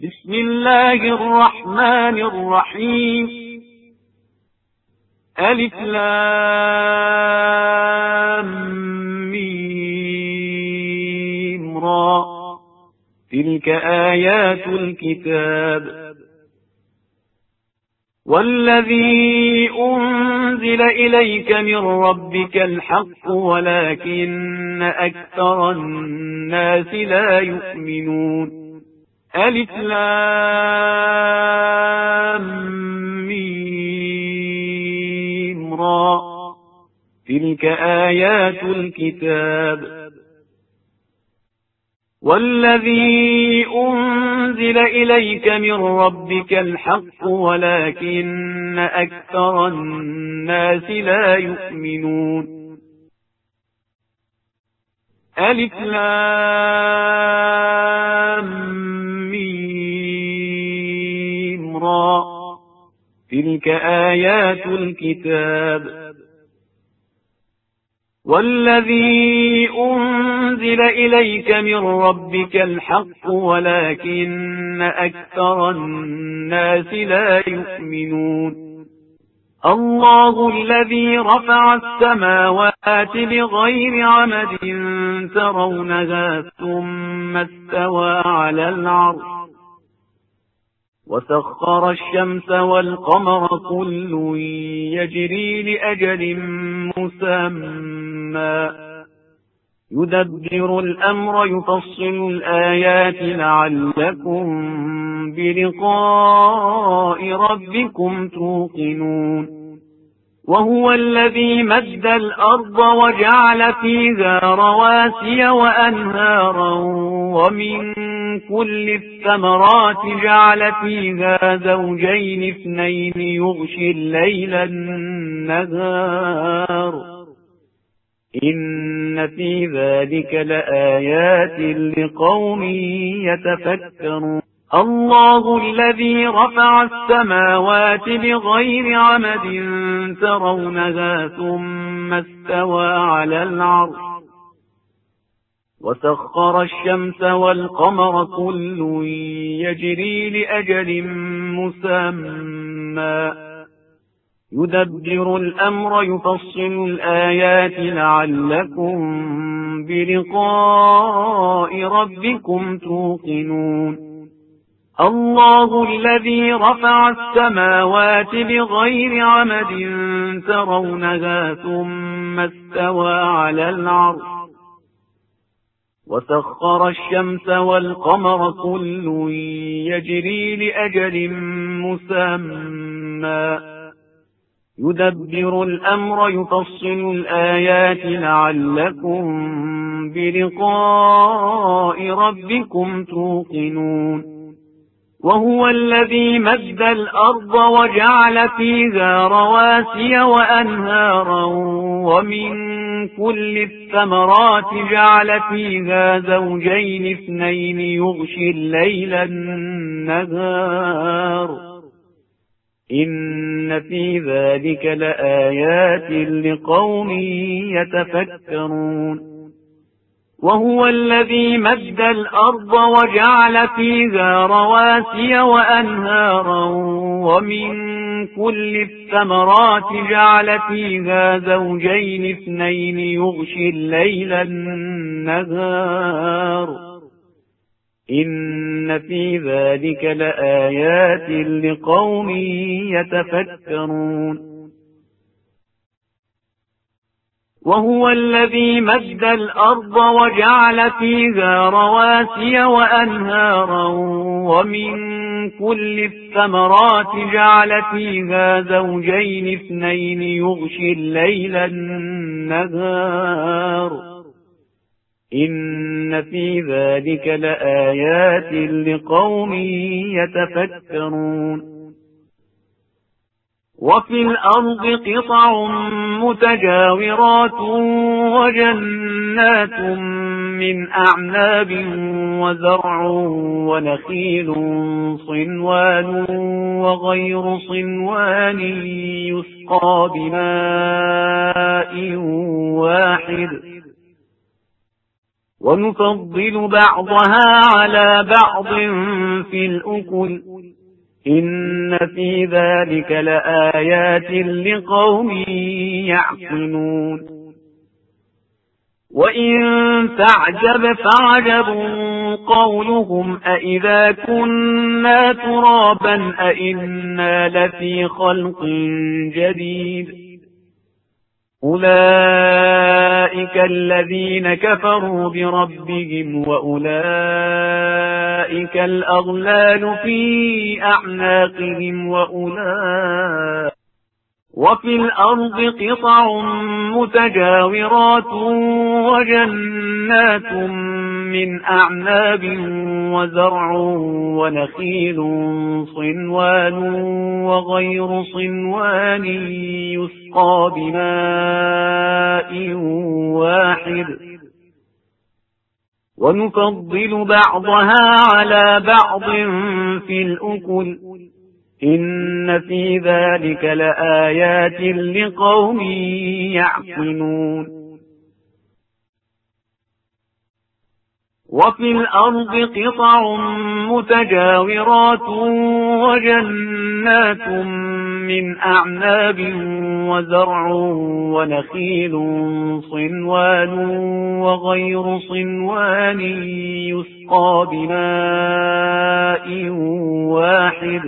بسم الله الرحمن الرحيم. ألف لام ميم را. تلك آيات الكتاب. والذي أنزل إليك من ربك الحق ولكن أكثر الناس لا يؤمنون. ألف لام ميم را. تلك آيات الكتاب. والذي أنزل إليك من ربك الحق ولكن أكثر الناس لا يؤمنون. ألف لام ميم را. تلك آيات الكتاب. والذي أنزل إليك من ربك الحق ولكن أكثر الناس لا يؤمنون. الله الذي رفع السماوات بغير عمد ترونها ثم استوى على العرش وسخر الشمس والقمر كل يجري لأجل مسمى يدبر الأمر يفصل الآيات لعلكم بلقاء ربكم توقنون. وهو الذي مد الأرض وجعل فيها رواسي وأنهارا ومن كل الثمرات جعل فيها زوجين اثنين يغشي الليل النهار إن في ذلك لآيات لقوم يتفكرون. الله الذي رفع السماوات بغير عمد ترونها ثم استوى على العرش وسخر الشمس والقمر كل يجري لأجل مسمى يدبر الأمر يفصل الآيات لعلكم بلقاء ربكم توقنون. الله الذي رفع السماوات بغير عمد ترونها ثم استوى على العرش وسخر الشمس والقمر كل يجري لأجل مسمى يدبر الأمر يفصل الآيات لعلكم بلقاء ربكم توقنون. وهو الذي مد الأرض وجعل فيها رواسي وأنهارا ومن كل الثمرات جعل فيها زوجين اثنين يغشي الليل النهار إن في ذلك لآيات لقوم يتفكرون. وهو الذي مد الأرض وجعل فيها رواسي وأنهارا ومن كل الثمرات جعل فيها زوجين اثنين يغشي الليل النهار إن في ذلك لآيات لقوم يتفكرون. وهو الذي مد الأرض وجعل فيها رواسي وأنهارا ومن كل الثمرات جعل فيها زوجين اثنين يغشي الليل النهار إن في ذلك لآيات لقوم يتفكرون. وفي الأرض قطع متجاورات وجنات من أعناب وزرع ونخيل صنوان وغير صنوان يسقى بماء واحد ونفضل بعضها على بعض في الأكل إن في ذلك لآيات لقوم يعقلون وإن تعجب فعجب قولهم أإذا كنا ترابا أإنا لفي خلق جديد أولئك الذين كفروا بربهم وأولئك الأغلال في أعناقهم وفي الأرض قطع متجاورات وجنات من أعناب وزرع ونخيل صنوان وغير صنوان يسقى بماء واحد ونفضل بعضها على بعض في الأكل إن في ذلك لآيات لقوم يعقلون وفي الأرض قطع متجاورات وجنات من أعناب وزرع ونخيل صنوان وغير صنوان يسقى بماء واحد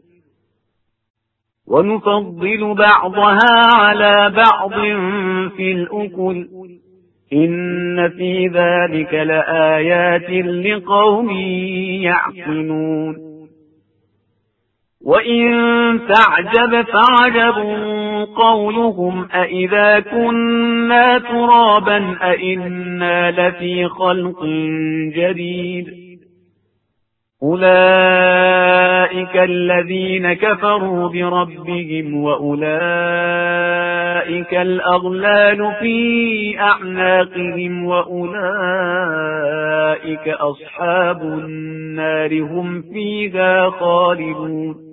ونفضل بعضها على بعض في الأكل إن في ذلك لآيات لقوم يعقلون وإن تعجب فعجب قولهم أإذا كنا ترابا أإنا لفي خلق جديد أولئك الذين كفروا بربهم وأولئك الأغلال في أعناقهم وأولئك أصحاب النار هم فيها خالدون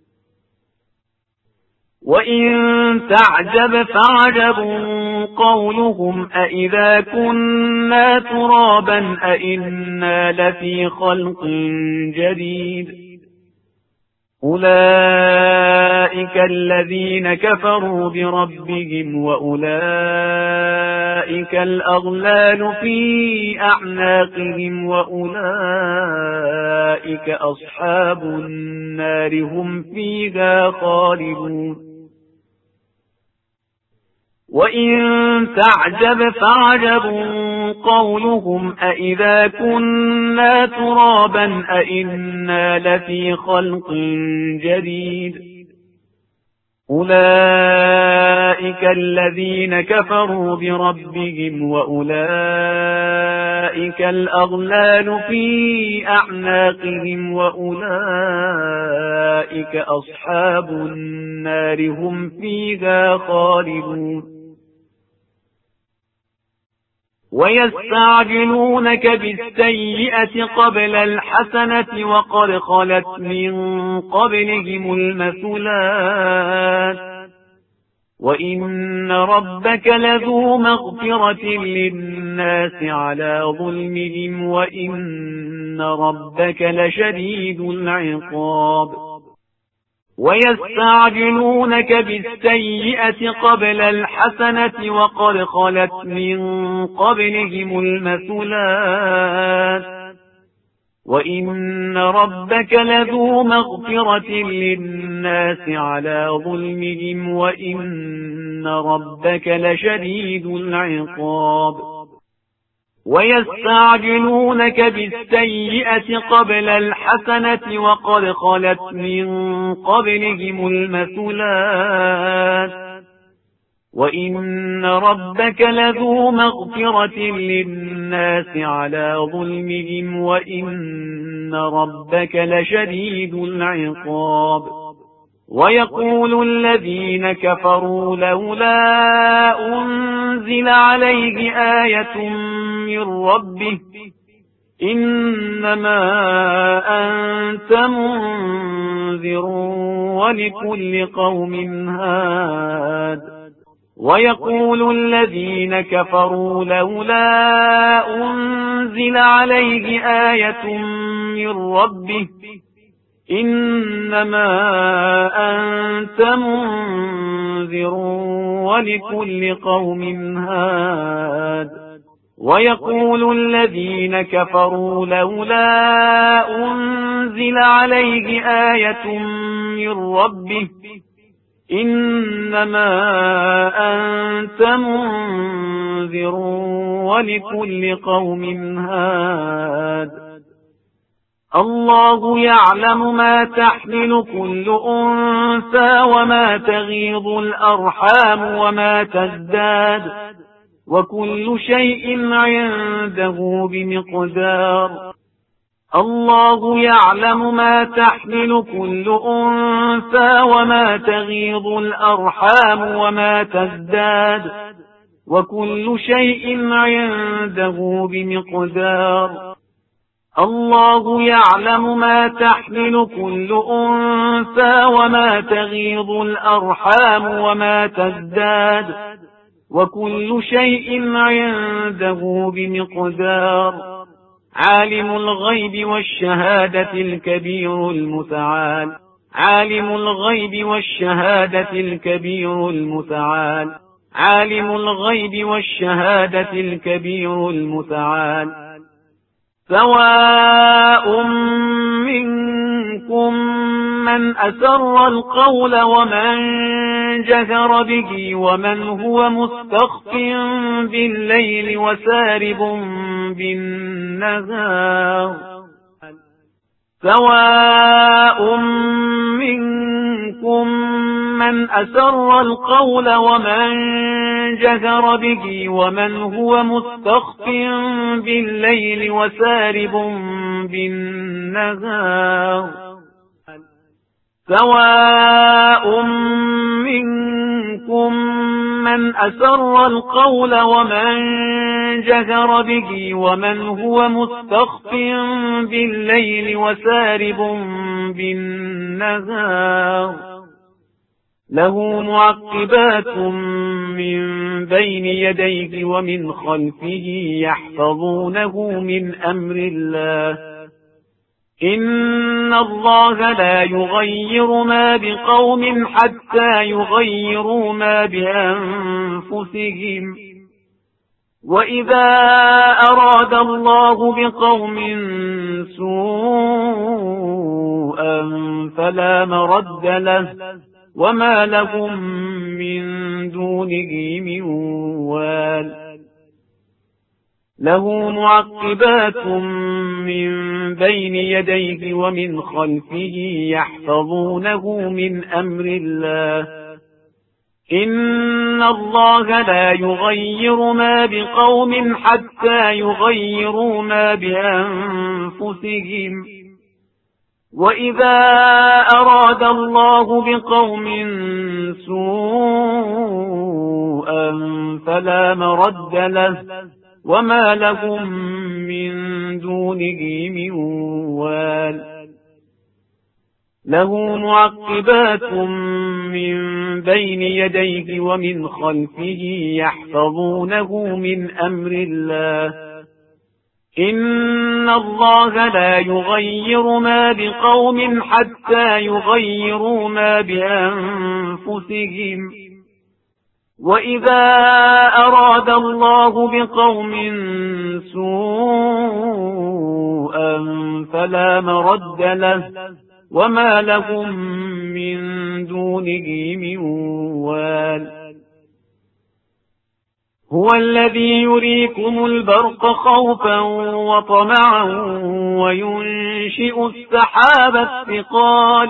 وإن تعجب فعجب قولهم أإذا كنا ترابا أإنا لفي خلق جديد أولئك الذين كفروا بربهم وأولئك الأغلال في أعناقهم وأولئك أصحاب النار هم فيها خالدون وإن تعجب فعجب قولهم أإذا كنا ترابا أإنا لفي خلق جديد أولئك الذين كفروا بربهم وأولئك الأغلال في أعناقهم وأولئك أصحاب النار هم فيها خالدون ويستعجلونك بالسيئة قبل الحسنة وقد خلت من قبلهم المثلات وإن ربك لذو مغفرة للناس على ظلمهم وإن ربك لشديد العقاب ويستعجلونك بالسيئة قبل الحسنة وقد خلت من قبلهم المثلات وإن ربك لذو مغفرة للناس على ظلمهم وإن ربك لشديد العقاب ويستعجلونك بالسيئة قبل الحسنة وقد خلت من قبلهم المثلات وإن ربك لذو مغفرة للناس على ظلمهم وإن ربك لشديد العقاب ويقول الذين كفروا لولا أنزل عليه آية من ربه إنما أنت منذر ولكل قوم هاد ويقول الذين كفروا لولا أنزل عليه آية من ربه إنما أنت منذر ولكل قوم هاد. ويقول الذين كفروا لولا أنزل عليه آية من ربه إنما أنت منذر ولكل قوم هاد. الله يعلم ما تحمل كل أنثى وما تغيض الأرحام وما تزداد وكل شيء عنده بمقدار. الله يعلم ما تحمل كل أنثى وما تغيض الأرحام وما تزداد وكل شيء عنده بمقدار. الله يعلم ما تحمل كل أنثى وما تغيض الأرحام وما تزداد وكل شيء عنده بمقدار. عالم الغيب والشهادة الكبير المتعال. عالم الغيب والشهادة الكبير المتعال. عالم الغيب والشهادة الكبير المتعال. سواء منكم من أسر القول ومن جهر به ومن هو مستخف بالليل وسارب بالنهار. سواء منكم من أسر القول ومن جهر به ومن هو مستخف بالليل وسارب بالنهار. سواء منكم من أسر القول ومن جهر به ومن هو مستخف بالليل وسارب بالنهار. له معقبات من بين يديه ومن خلفه يحفظونه من أمر الله. إن الله لا يغير ما بقوم حتى يغيروا ما بأنفسهم. وإذا أراد الله بقوم سوءا فلا مرد له وما لهم من دونه من وال. له معقبات من بين يديه ومن خلفه يحفظونه من أمر الله. إن الله لا يغير ما بقوم حتى يغيروا ما بأنفسهم. وإذا أراد الله بقوم سوءا فلا مرد له وما لهم من دونه من وال. له معقبات من بين يديه ومن خلفه يحفظونه من أمر الله. إن الله لا يغير ما بقوم حتى يغيروا ما بأنفسهم. وإذا أراد الله بقوم سوءا فلا مرد له وما لهم من دونه من وال. هو الذي يريكم البرق خوفا وطمعا وينشئ السحاب الثقال.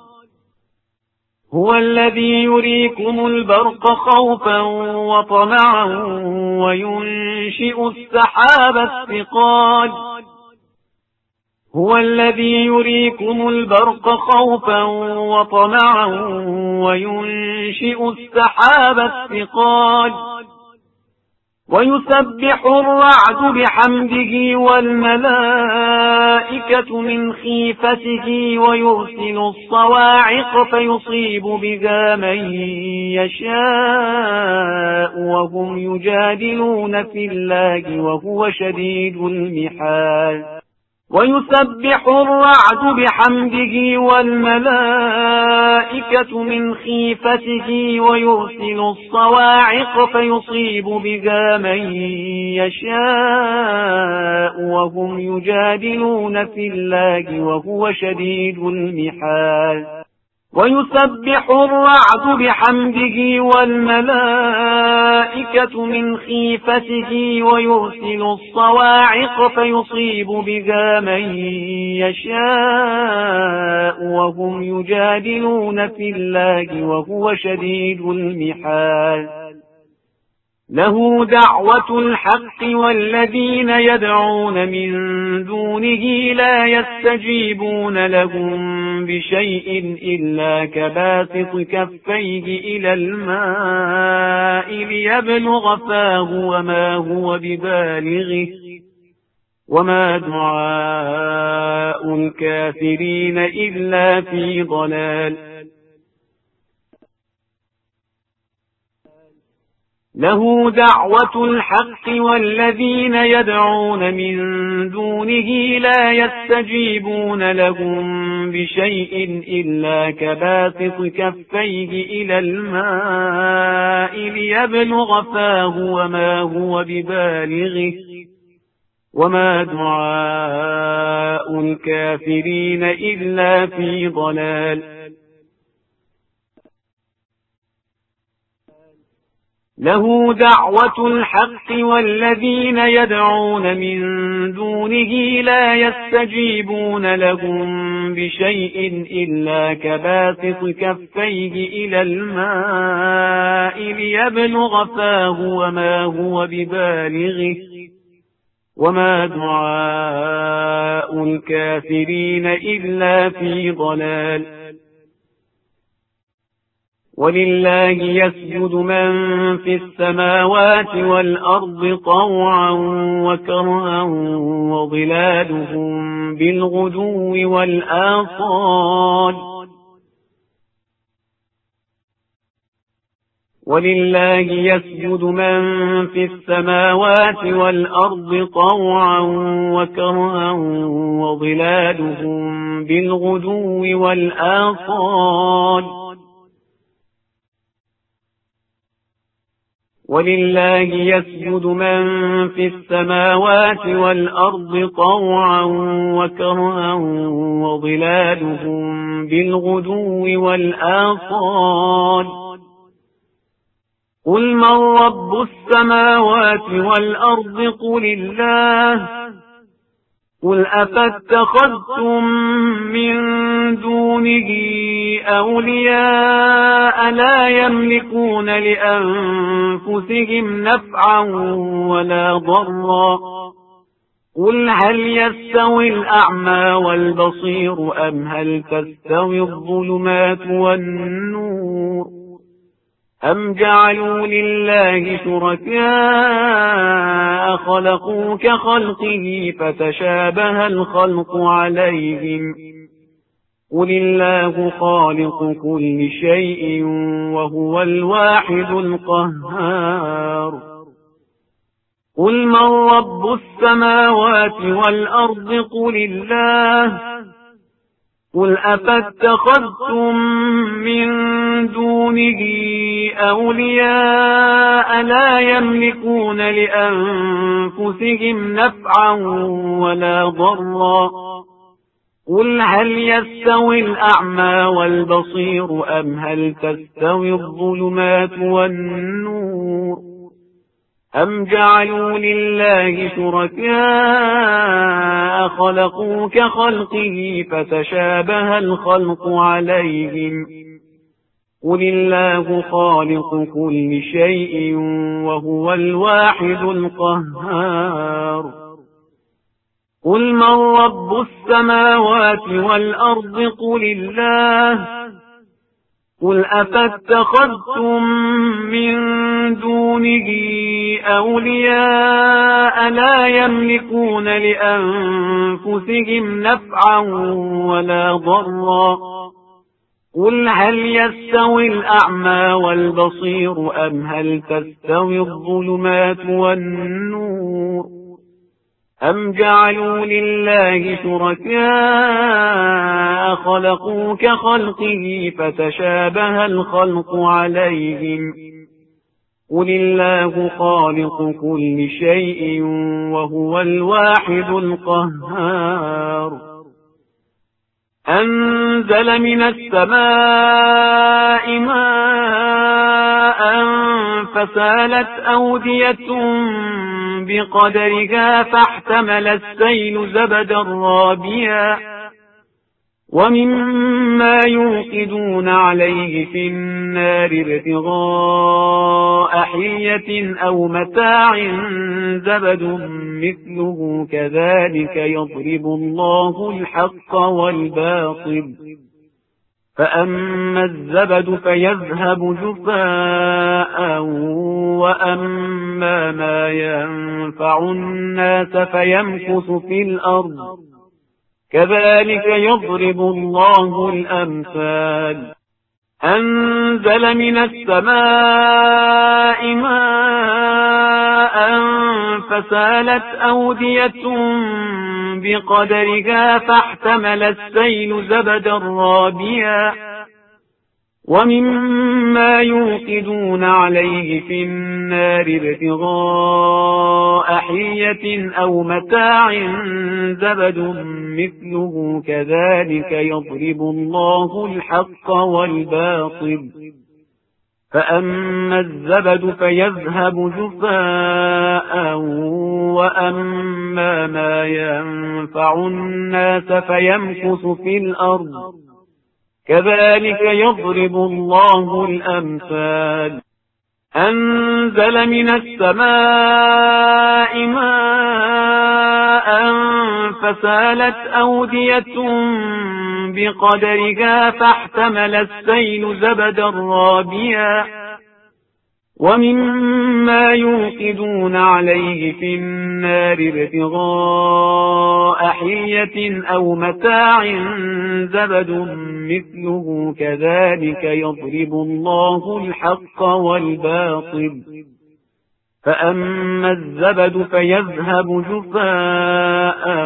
هو الذي يريكم البرق خوفا وطمعا وينشئ السحاب الثقال. هو الذي يريكم البرق خوفا وطمعا وينشئ السحاب الثقال. ويسبح الرعد بحمده والملائكة من خيفته ويرسل الصواعق فيصيب بها من يشاء وهم يجادلون في الله وهو شديد المحال ويسبح الرعد بحمده والملائكة من خيفته ويرسل الصواعق فيصيب بها من يشاء وهم يجادلون في الله وهو شديد المحال ويسبح الرعد بحمده والملائكة من خيفته ويرسل الصواعق فيصيب بها من يشاء وهم يجادلون في الله وهو شديد المحال له دعوة الحق والذين يدعون من دونه لا يستجيبون لهم بشيء إلا كباسط كفيه إلى الماء ليبلغ فاه وما هو ببالغه وما دعاء الكافرين إلا في ضلال له دعوة الحق والذين يدعون من دونه لا يستجيبون لهم بشيء إلا كباسط كفيه إلى الماء ليبلغ فاه وما هو ببالغه وما دعاء الكافرين إلا في ضلال له دعوة الحق والذين يدعون من دونه لا يستجيبون لهم بشيء إلا كباسط كفيه إلى الماء ليبلغ فاه وما هو ببالغه وما دعاء الكافرين إلا في ضلال ولله يسجد من في السماوات والأرض طوعا وكرها وظلالهم بالغدو والآصال ولله يسجد من في السماوات والأرض طوعا وكرها وظلالهم بالغدو والآصال ولله يسجد من في السماوات والأرض طوعا وكرها وظلالهم بالغدو والآصال قل من رب السماوات والأرض قل الله قل أفاتخذتم من دونه أولياء لا يملكون لأنفسهم نفعا ولا ضرا قل هل يستوي الأعمى والبصير أم هل تستوي الظلمات والنور أم جعلوا لله شركاء خلقوا كخلقه فتشابه الخلق عليهم قل الله خالق كل شيء وهو الواحد القهار قل من رب السماوات والأرض قل الله قل أفاتخذتم من دونه أولياء لا يملكون لأنفسهم نفعا ولا ضرا قل هل يستوي الأعمى والبصير أم هل تستوي الظلمات والنور أم جعلوا لله شركاء خلقوا كخلقه فتشابه الخلق عليهم قل الله خالق كل شيء وهو الواحد القهار قل من رب السماوات والأرض قل الله قل أفاتخذتم من دونه أولياء لا يملكون لأنفسهم نفعا ولا ضرا قل هل يستوي الأعمى والبصير أم هل تستوي الظلمات والنور أم جعلوا لله شركاء خلقوا كخلقه فتشابه الخلق عليهم قل الله خالق كل شيء وهو الواحد القهار أنزل من السماء ماء فسالت أودية بقدرها فاحتمل السيل زبدا رابيا ومما يوقدون عليه في النار ابتغاء حلية أو متاع زبد مثله كذلك يضرب الله الحق والباطل فأما الزبد فيذهب جفاء وأما ما ينفع الناس فيمكث في الأرض كذلك يضرب الله الأمثال أنزل من السماء ماء فسالت أودية بقدرها فاحتمل السيل زبدا رابيا ومما يوقدون عليه في النار ابتغاء حلية أو متاع زبد مثله كذلك يضرب الله الحق والباطل فأما الزبد فيذهب جفاء وأما ما ينفع الناس فيمكث في الأرض كذلك يضرب الله الأمثال أنزل من السماء ماء فسالت أودية بقدرها فاحتمل السيل زبدا رابيا ومما يوقدون عليه في النار ابتغاء حلية أو متاع زبد مثله كذلك يضرب الله الحق والباطل فأما الزبد فيذهب جفاء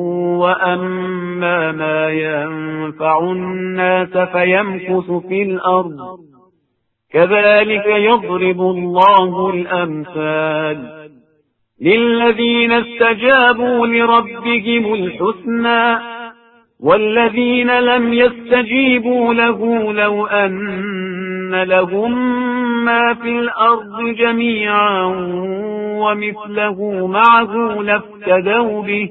وأما ما ينفع الناس فيمكث في الأرض كذلك يضرب الله الأمثال للذين استجابوا لربهم الحسنى والذين لم يستجيبوا له لو أن لهم ما في الأرض جميعا ومثله معه لافتدوا به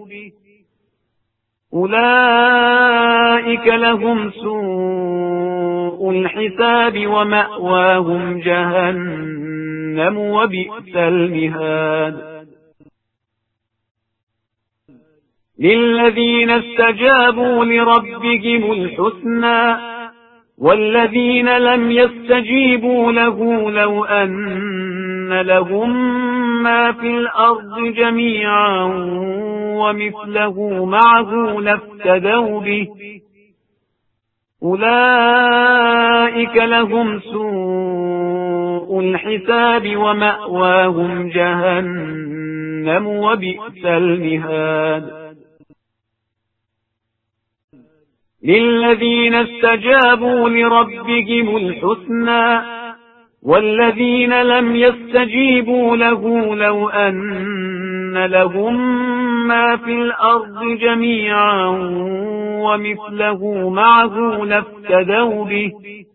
أولئك لهم سوء الحساب ومأواهم جهنم وبئس المهاد للذين استجابوا لربهم الحسنى والذين لم يستجيبوا له لو أن لهم ما في الأرض جميعا ومثله معه لافتدوا به أولئك لهم سوء الحساب ومأواهم جهنم وبئس المهاد للذين استجابوا لربهم الحسنى والذين لم يستجيبوا له لو أن لهم ما في الأرض جميعا ومثله معه لافتدوا به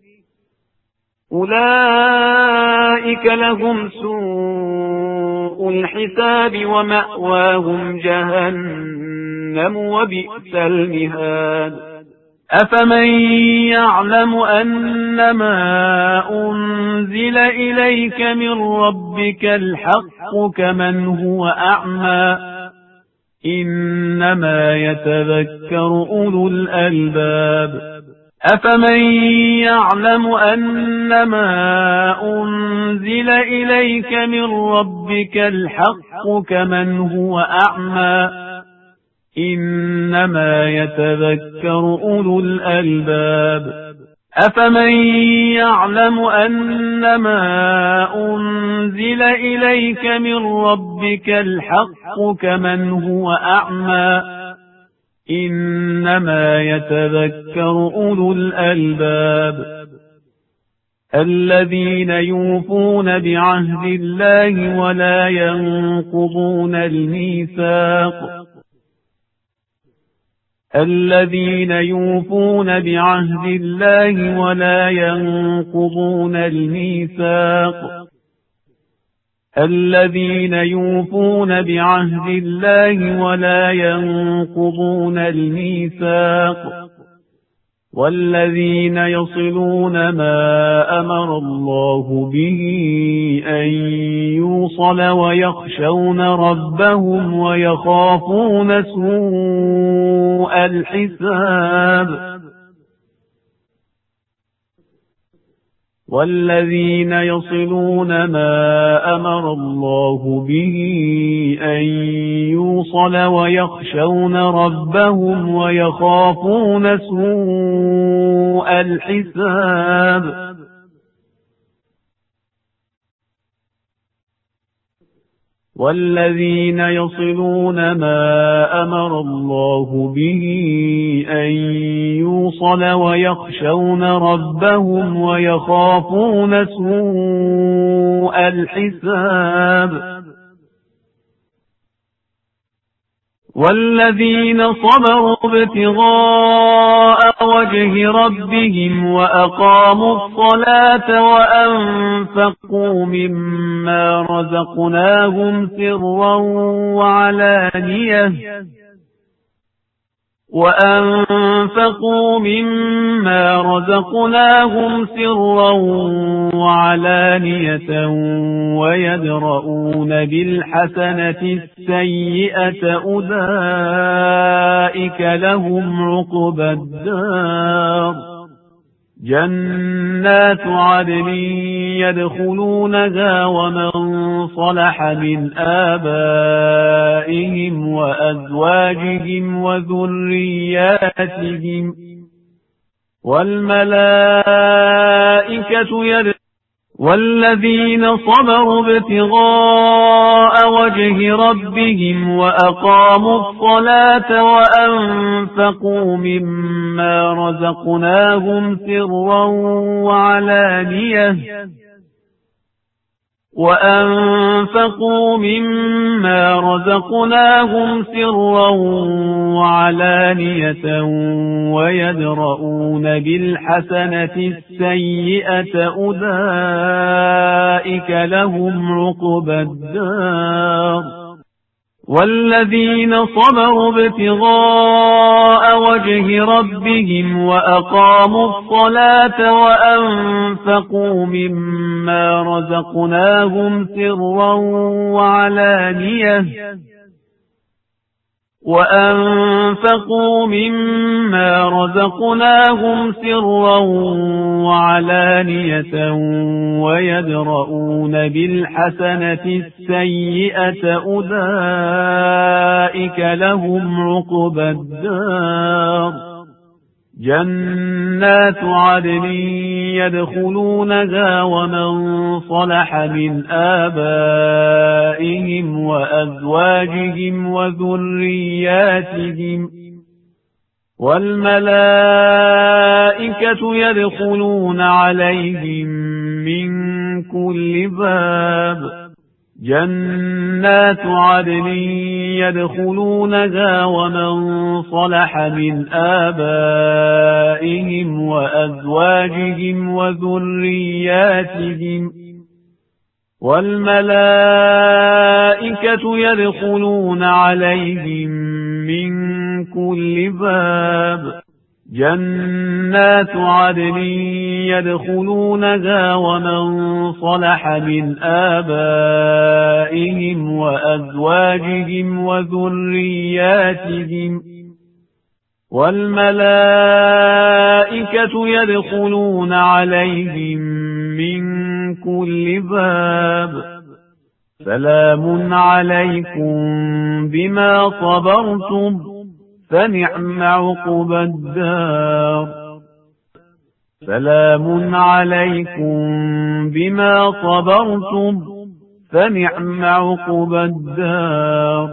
أولئك لهم سوء الحساب ومأواهم جهنم وبئس المهاد أفمن يعلم أنما أنزل إليك من ربك الحق كمن هو أعمى إنما يتذكر أولو الألباب أفمن يعلم أنما أنزل إليك من ربك الحق كمن هو أعمى إنما يتذكر أولو الألباب أفمن يعلم أنما أنزل إليك من ربك الحق كمن هو أعمى إنما يتذكر أولو الألباب الذين يوفون بعهد الله ولا ينقضون الميثاق الذين يوفون بعهد الله ولا ينقضون الميثاق الذين يوفون بعهد الله ولا ينقضون الميثاق والذين يصلون ما أمر الله به أن يوصل ويخشون ربهم ويخافون سوء الحساب والذين يصلون ما أمر الله به أن يوصل ويخشون ربهم ويخافون سوء الحساب والذين يصلون ما أمر الله به أن يوصل ويخشون ربهم ويخافون سوء الحساب والذين صبروا ابتغاء وجه ربهم وأقاموا الصلاة وأنفقوا مما رزقناهم سرا وعلانية ويدرؤون بالحسنة السيئة أولئك لهم عقبى الدار جنات عدن يدخلونها ومن صلح من آبائهم وأزواجهم وذرياتهم والذين صبروا ابتغاء وجه ربهم وأقاموا الصلاة وأنفقوا مما رزقناهم سرا وعلانية ويدرؤون بالحسنة السيئة أولئك لهم عقبى الدار والذين صبروا ابتغاء وجه ربهم وأقاموا الصلاة وأنفقوا مما رزقناهم سرا وعلانية ويدرؤون بالحسنة السيئة أولئك لهم عقبى الدار جنات عدن يدخلونها ومن صلح من آبائهم وأزواجهم وذرياتهم والملائكة يدخلون عليهم من كل باب جنات عدن يدخلونها ومن صلح من آبائهم وأزواجهم وذرياتهم والملائكة يدخلون عليهم من كل باب جنات عدن يدخلونها ومن صلح من آبائهم وأزواجهم وذرياتهم والملائكة يدخلون عليهم من كل باب سلام عليكم بما صبرتم فنعم عقبى الدار سلام عليكم بما صبرتم فنعم عقبى الدار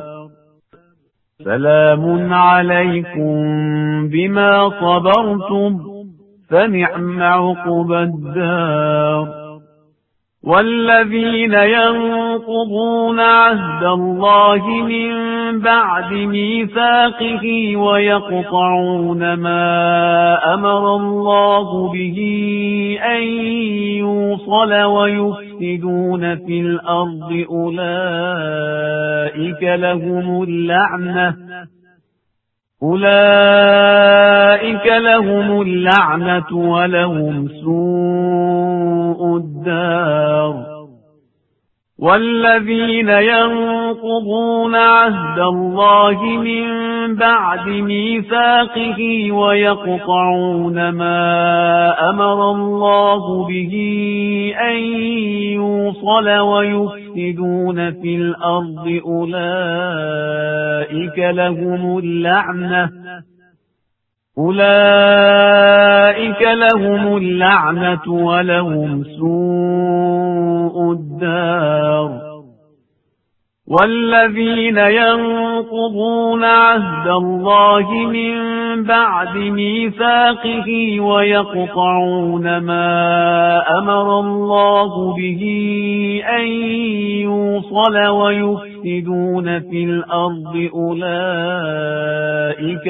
سلام عليكم بما صبرتم فنعم عقبى الدار والذين ينقضون عهد الله من بعد ميثاقه ويقطعون ما أمر الله به أن يوصل ويفسدون في الأرض أولئك لهم اللعنة ولهم سوء الدار والذين ينقضون عهد الله من بعد ميثاقه ويقطعون ما أمر الله به أن يوصل ويفسدون في الأرض أولئك لهم اللعنة ولهم سوء الدار والذين ينقضون عهد الله من بعد ميثاقه ويقطعون ما أمر الله به أن يوصل ويفسدون في الأرض أولئك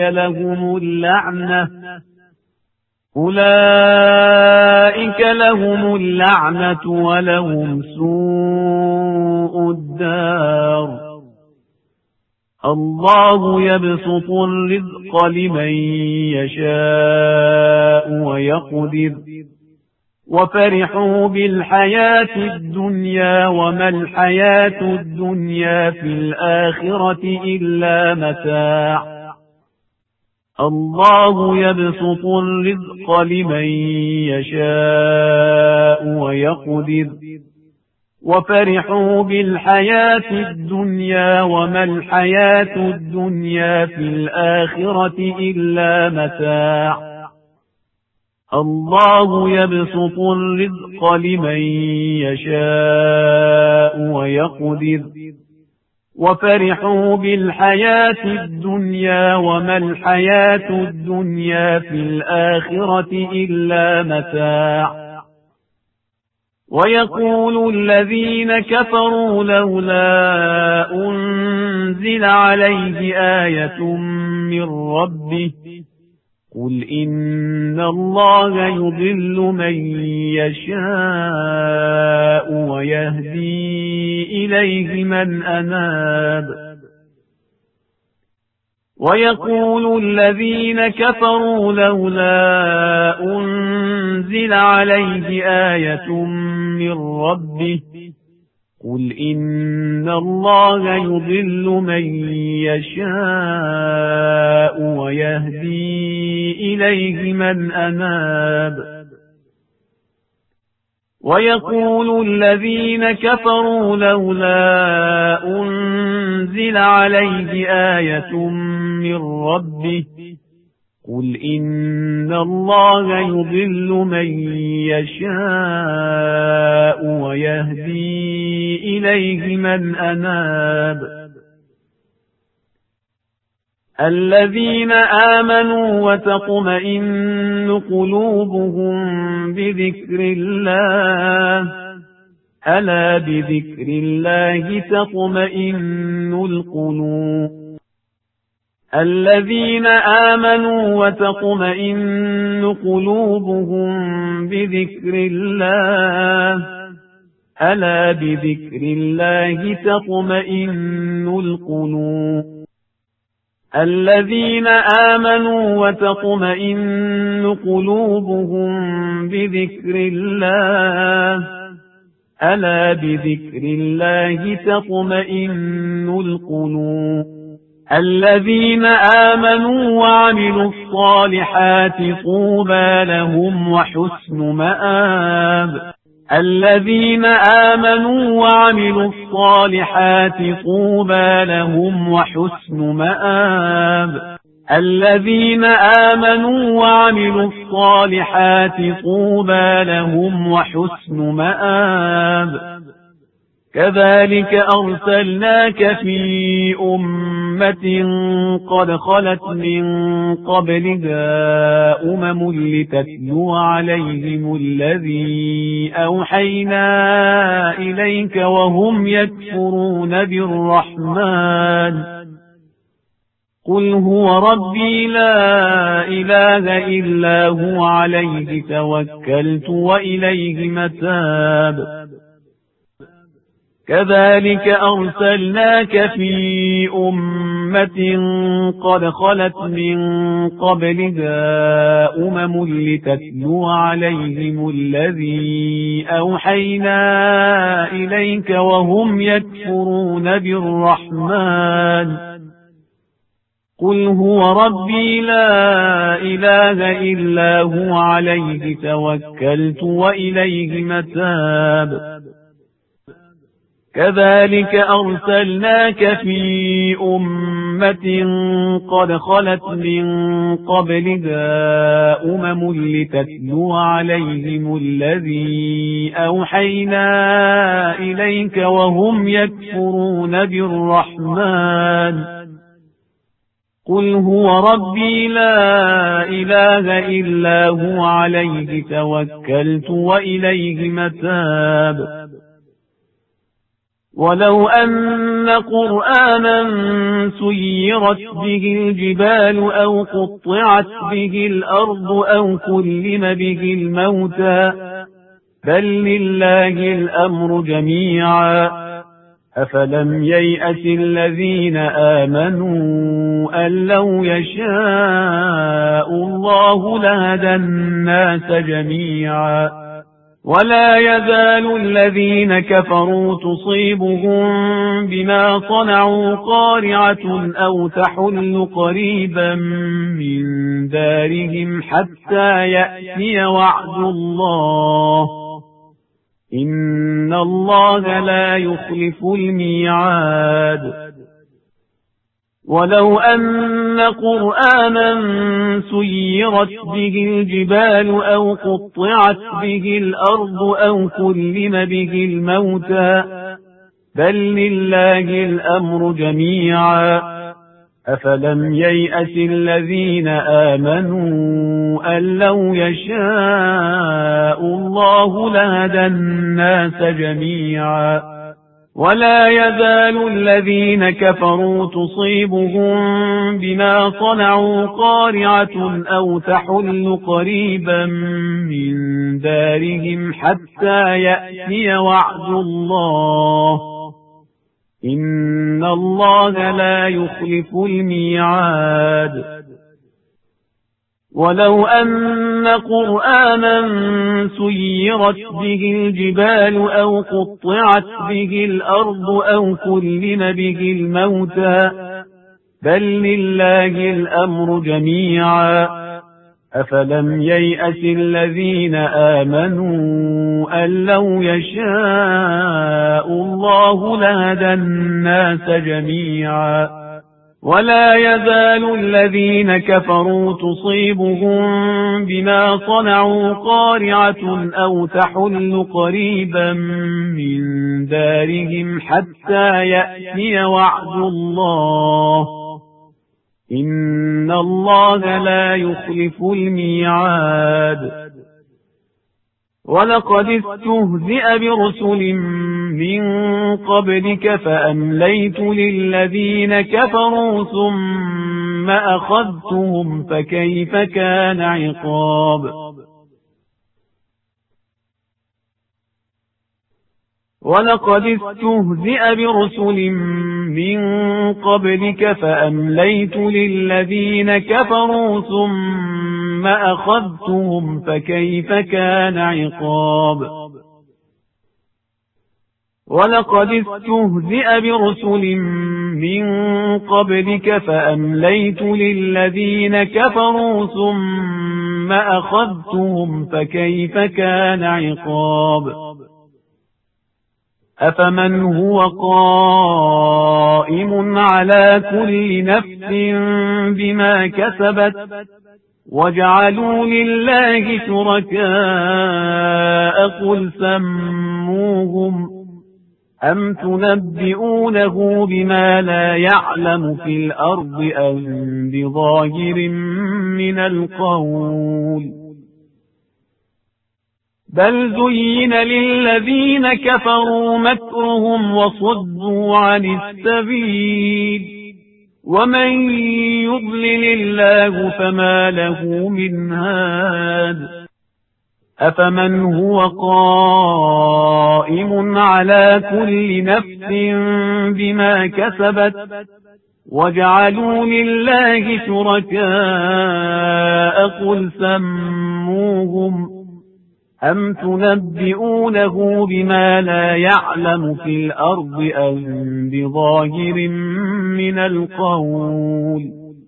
لهم اللعنة ولهم سوء الدار الله يبسط الرزق لمن يشاء ويقدر وفرحوا بالحياة الدنيا وما الحياة الدنيا في الآخرة إلا متاع الله يبسط الرزق لمن يشاء ويقدر وفرحوا بالحياة الدنيا وما الحياة الدنيا في الآخرة إلا متاع الله يبسط الرزق لمن يشاء ويقدر وفرحوا بالحياة الدنيا وما الحياة الدنيا في الآخرة إلا متاع ويقول الذين كفروا لولا أنزل عليه آية من ربه قل إن الله يضل من يشاء ويهدي إليه من أناب ويقول الذين كفروا لولا أنزل عليه آية من ربه قل إن الله يضل من يشاء ويهدي إليه من أناب ويقول الذين كفروا لولا أنزل عليه آية من ربه قل إن الله يضل من يشاء ويهدي إليه من أناب الذين آمنوا وتطمئن قلوبهم بذكر الله ألا بذكر الله تطمئن القلوب الذين آمنوا وتطمئن قلوبهم بذكر الله ألا بذكر الله تطمئن القلوب الذين آمنوا وتطمئن قلوبهم بذكر الله ألا بذكر الله تطمئن القلوب الذين آمنوا وعملوا الصالحات طوبى لهم وحسن مآب. الذين آمنوا وعملوا الصالحات طوبى لهم وحسن مآب. الذين آمنوا وعملوا الصالحات طوبى لهم وحسن مآب. كذلك أرسلناك في أمة قد خلت من قبلها لتتلو عليهم الذي أوحينا إليك وهم يكفرون بالرحمن. قل هو ربي لا إله إلا هو عليه توكلت وإليه متاب. كذلك أرسلناك في أمة قد خلت من قبلها لتتلو عليهم الذي أوحينا إليك وهم يكفرون بالرحمن. قل هو ربي لا إله إلا هو عليه توكلت وإليه متاب. كذلك أرسلناك في أمة قد خلت من قبلها لتتلو عليهم الذي أوحينا إليك وهم يكفرون بالرحمن. قل هو ربي لا إله إلا هو عليه توكلت وإليه متاب. ولو أن قرآنا سيرت به الجبال أو قطعت به الأرض أو كلم به الموتى بل لله الأمر جميعا أفلم ييأس الذين آمنوا أن لو يشاء الله لهدى الناس جميعا. ولا يزال الذين كفروا تصيبهم بما صنعوا قارعة أو تحل قريبا من دارهم حتى يأتي وعد الله إن الله لا يخلف الميعاد. ولو أن قرآنا سيرت به الجبال أو قطعت به الأرض أو كلم به الموتى بل لله الأمر جميعا أفلم ييأس الذين آمنوا أن لو يشاء الله لهدى الناس جميعا. ولا يزال الذين كفروا تصيبهم بما صنعوا قارعة أو تحل قريبا من دارهم حتى يأتي وعد الله إن الله لا يخلف الميعاد. ولو أن قرآنا سيرت به الجبال أو قطعت به الأرض أو كلم به الموتى بل لله الأمر جميعا أفلم ييأس الذين آمنوا أن لو يشاء الله لهدى الناس جميعا. ولا يزال الذين كفروا تصيبهم بما صنعوا قارعة أو تحل قريبا من دارهم حتى يأتي وعد الله إن الله لا يخلف الميعاد. ولقد استهزئ برسل من قبلك فأمليت للذين كفروا ثم أخذتهم فكيف كان عقاب. ولقد استهزئ برسل من قبلك فأمليت للذين كفروا ثم أخذتهم فكيف كان عقاب. ولقد استهزئ برسل من قبلك فأمليت للذين كفروا ثم أخذتهم فكيف كان عقاب أفمن هو قائم على كل نفس بما كسبت وجعلوا لله شركاء قل سموهم أم تنبئونه بما لا يعلم في الأرض أم بظاهر من القول بل زين للذين كفروا مكرهم وصدوا عن السبيل ومن يضلل الله فما له من هاد أفمن هو قائم على كل نفس بما كسبت وجعلوا لله شركاء قل سموهم أم تنبئونه بما لا يعلم في الأرض أم بظاهر من القول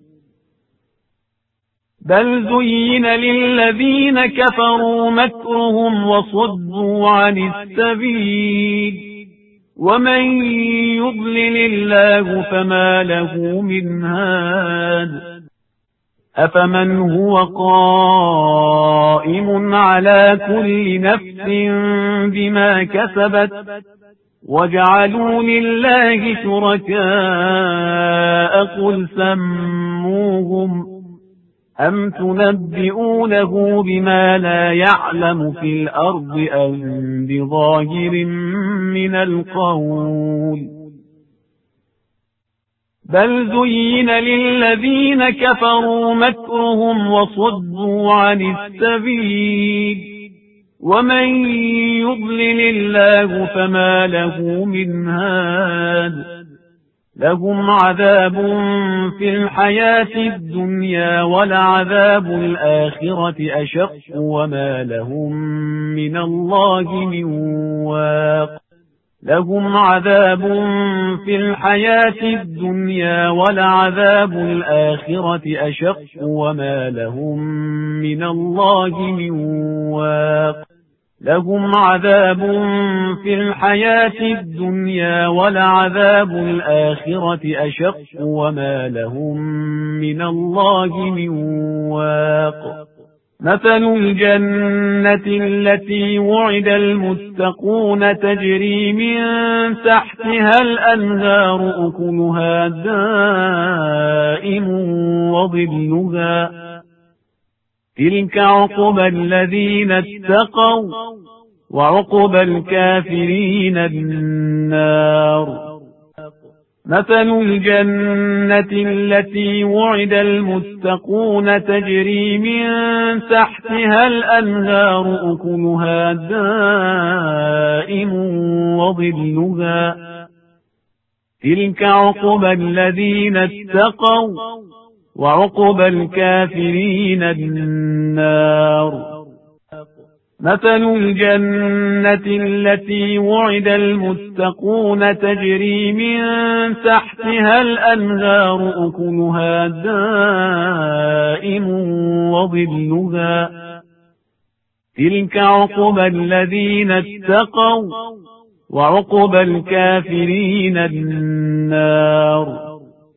بل زين للذين كفروا مكرهم وصدوا عن السبيل ومن يضلل الله فما له من هاد أفمن هو قائم على كل نفس بما كسبت وجعلوا لله شركاء قل سموهم أم تنبئونه بما لا يعلم في الأرض أم بظاهر من القول بل زين للذين كفروا مكرهم وصدوا عن السبيل ومن يضلل الله فما له من هاد لهم عذاب في الحياة الدنيا ولعذاب الآخرة أشق وما لهم من الله من واق لهم عذاب في الحياة الدنيا ولعذاب الآخرة أشق وما لهم من الله من واق لهم عذاب في الحياة الدنيا ولعذاب الآخرة أشق وما لهم من الله من واق مثل الجنة التي وعد المتقون تجري من تحتها الأنهار أكلها دائم وظلها تلك عقبى الذين اتقوا وعقبى الكافرين النار مثل الجنة التي وعد المتقون تجري من تحتها الأنهار أكلها دائم وظلها تلك عقبى الذين اتقوا وعقبى الكافرين النار مثل الجنة التي وعد المتقون تجري من تحتها الأنهار أكلها دائم وظلها تلك عقبى الذين اتقوا وعقبى الكافرين النار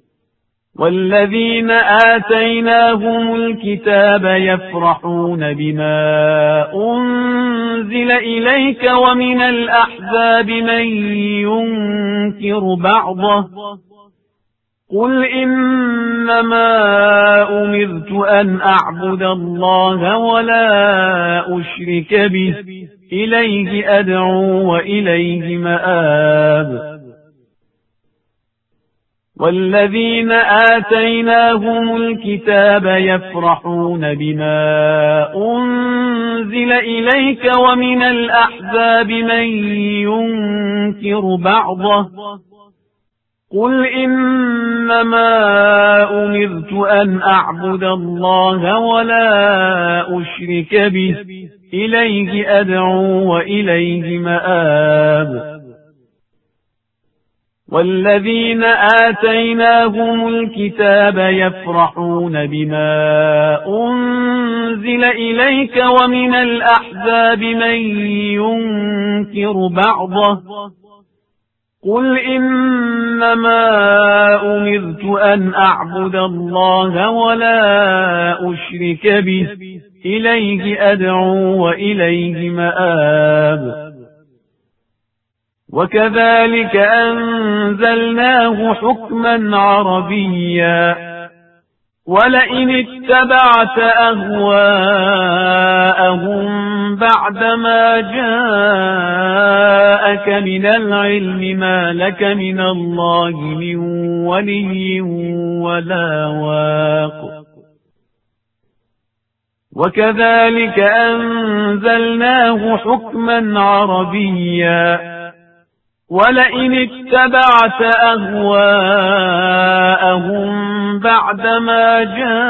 والذين آتيناهم الكتاب يفرحون بما أنزل إليك ومن الأحزاب من ينكر بعضه قل إنما أمرت أن أعبد الله ولا أشرك به إليه أدعو وإليه مآب والذين آتيناهم الكتاب يفرحون بما أنزل إليك ومن الأحزاب من ينكر بعضه قل إنما أمرت أن أعبد الله ولا أشرك به إليه أدعو وإليه مآب والذين آتيناهم الكتاب يفرحون بما أنزل إليك ومن الأحزاب من ينكر بعضه قل إنما أمرت أن أعبد الله ولا أشرك به إليه أدعو وإليه مآب وكذلك أنزلناه حكما عربيا ولئن اتبعت أهواءهم بعدما جاءك من العلم ما لك من الله من ولي ولا واق وكذلك أنزلناه حكما عربيا ولئن اتبعت أهواءهم بعدما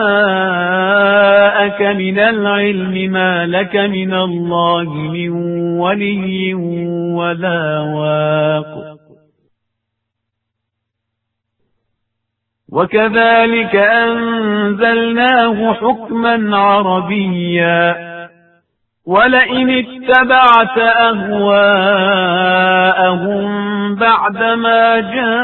جاءك من العلم ما لك من الله من ولي ولا واق وكذلك أنزلناه حكما عربيا ولئن اتبعت أهواءهم بعدما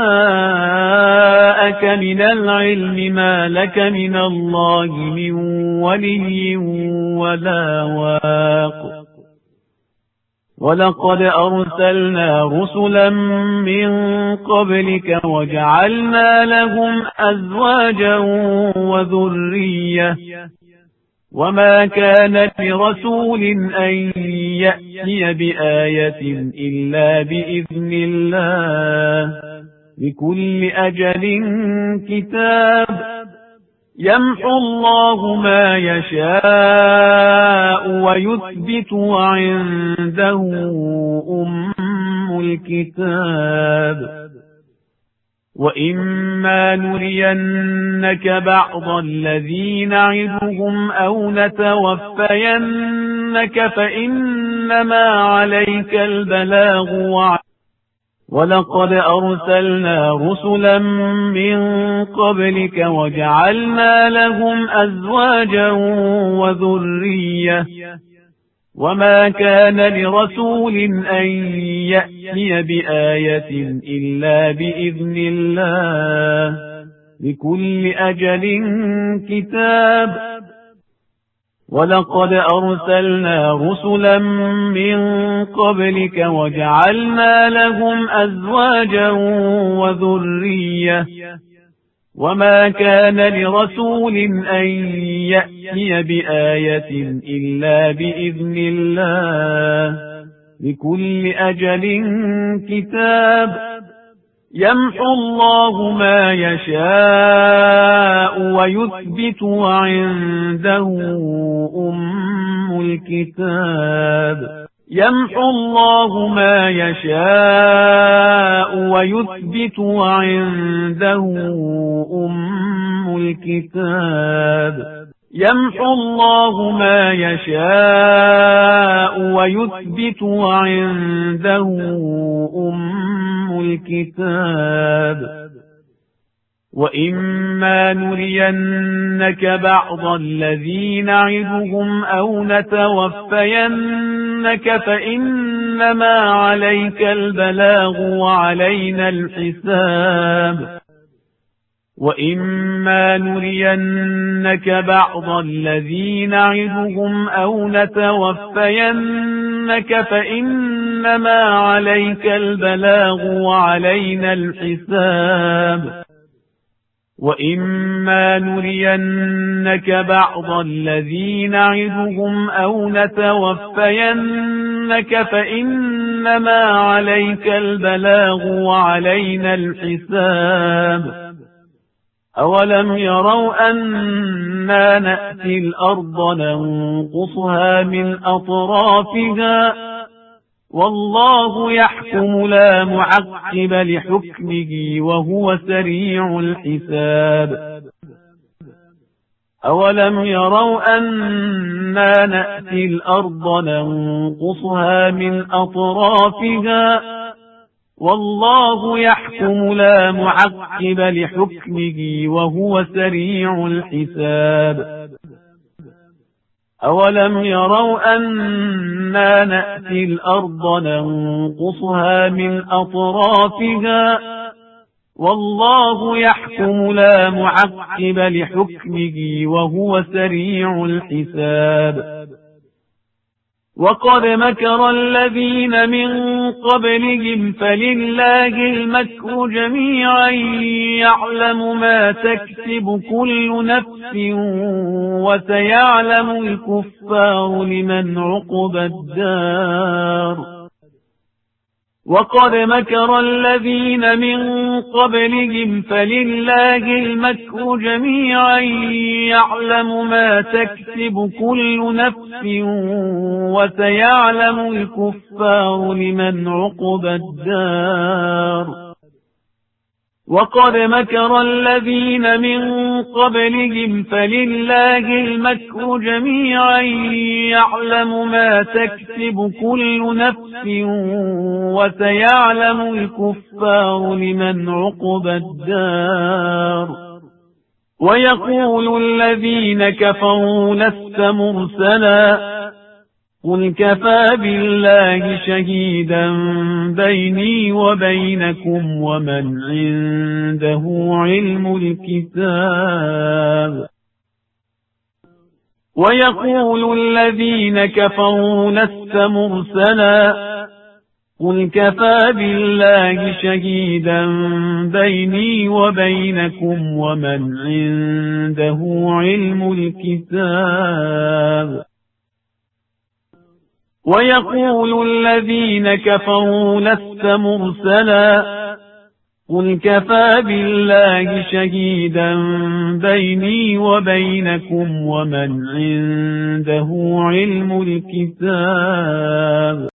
جاءك من العلم ما لك من الله من ولي ولا واق ولقد أرسلنا رسلا من قبلك وجعلنا لهم أزواجا وذرية وما كان لرسول أن يأتي بآية إلا بإذن الله لكل أجل كتاب يمحو الله ما يشاء ويثبت وعنده أم الكتاب وإما نرينك بعض الذي نعدهم أو نتوفينك فإنما عليك البلاغ ولقد أرسلنا رسلا من قبلك وجعلنا لهم أزواجا وذرية وما كان لرسول أن يأتي بآية إلا بإذن الله لكل أجل كتاب ولقد أرسلنا رسلا من قبلك وجعلنا لهم أزواجا وذرية وما كان لرسول أن يأتي بآية إلا بإذن الله لكل أجل كتاب يمحو الله ما يشاء ويثبت وعنده أم الكتاب يمحو الله ما يشاء ويثبت وعنده أم الكتاب يمحو الله ما يشاء ويثبت وعنده أم الكتاب وإما نرينك بعض الذي نعدهم أو نتوفينك فإنما عليك البلاغ وعلينا الحساب وإما نرينك بعض الذي نعدهم أو نتوفينك فإنما عليك البلاغ وعلينا الحساب وإما نرينك بعض الذي نعدهم أو نتوفينك فإنما عليك البلاغ وعلينا الحساب أولم يروا أنا نأتي الأرض ننقصها من أطرافها والله يحكم لا معقب لحكمه وهو سريع الحساب أولم يروا أنا نأتي الأرض ننقصها من أطرافها والله يحكم لا معقب لحكمه وهو سريع الحساب أولم يروا أنا نأتي الأرض ننقصها من أطرافها والله يحكم لا معقب لحكمه وهو سريع الحساب وقد مكر الذين من قبلهم فلله المكر جميعا يعلم ما تكسب كل نفس وسيعلم الكفار لمن عقبى الدار وقد مكر الذين من قبلهم فلله المكر جميعا يعلم ما تكسب كل نفس وسيعلم الكفار لمن عقبى الدار وقد مكر الذين من قبلهم فلله المكر جميعا يعلم ما تكسب كل نفس وسيعلم الكفار لمن عقبى الدار ويقول الذين كفروا لست مرسلا قل كفى بالله شهيدا بيني وبينكم ومن عنده علم الكتاب ويقول الذين كفروا لست مرسلا قل كفى بالله شهيدا بيني وبينكم ومن عنده علم الكتاب ويقول الذين كفروا لست مرسلا قل كفى بالله شهيدا بيني وبينكم ومن عنده علم الكتاب